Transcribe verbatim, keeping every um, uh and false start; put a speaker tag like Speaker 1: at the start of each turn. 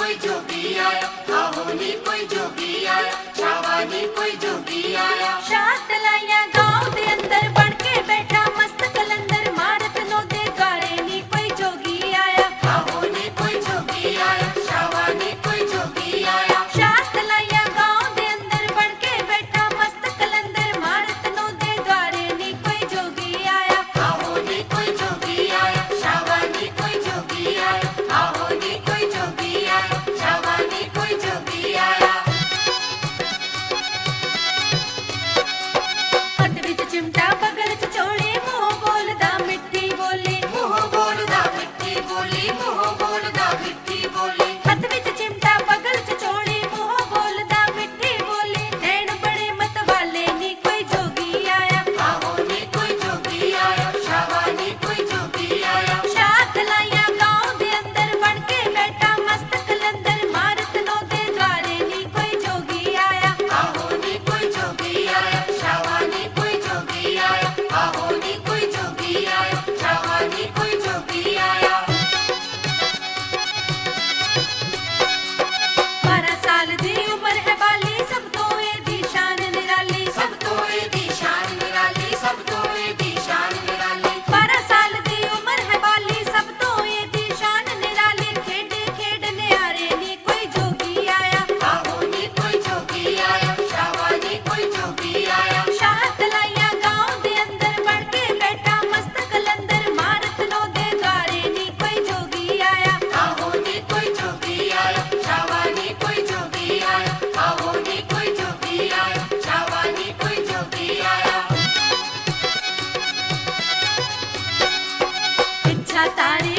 Speaker 1: कोई जोगी आया, आहो नी कोई जोगी आया, छावा नी कोई जोगी आया।
Speaker 2: शात लाया गाँव दे अंदर बन के बैठा मस्त कलंदर मारत नो दे गारे नी कोई जोगी आया,
Speaker 1: आहो नी कोई जोगी आया, छावा नी कोई जोगी आया।
Speaker 2: शात लाया गाँव दे अंदर बन के बैठा मस्त कलंदर मारत नो दे गारे नी कोई जोगी आया,
Speaker 1: आहो नी कोई जोगी आया, छावा नी कोई जोगी आया, आहो नी कोई जोगी आया, छावा नी कोई जोगी आया।
Speaker 2: हट विच चिमटा बगल च चोड़ी मुंह बोलदा मिठी बोली,
Speaker 1: मुंह बोलदा मिठी बोली, मुंह बोलदा मिठी बोली।
Speaker 2: हथ विच चिमटा बगल च चोड़ी मुंह बोलदा मिठी बोली, नैन बड़े मत वाले नी कोई जोगी आया,
Speaker 1: आहो नी कोई जोगी आया, छावा नी कोई जोगी आया।
Speaker 2: शात लाया गाँव दे अंदर बन के बैठा मस्त कलंदर मारत नो दे गारे नी कोई जोगी आया,
Speaker 1: आहो नी कोई जोगी आया, छावा नी कोई जोगी आया, आहो नी कोई जोगी आया, छावा नी कोई जोगी आया।
Speaker 2: बारह साल दी उम्र है बाली सब तो ए दी शान निराली,
Speaker 1: सब तो एदी शान निराली, सब तो एदी शान निराली।
Speaker 2: बारह साल दी उम्र है बाली सब तो ए दी शान निराली, खेडे खेड निहारे नी कोई जोगी आया,
Speaker 1: आहो नी कोई जोगी आया, छावा नी कोई जोगी आया।
Speaker 2: शात लाया गाँव दे अंदर बन के बैठा मस्त कलंदर मारत नो दे गारे नी कोई जोगी आया,
Speaker 1: आहो नी कोई जोगी आया, छावा नी कोई जोगी आया, आहो नी कोई जोगी आया, छावा नी कोई जोगी आया।
Speaker 2: इच्छा तारी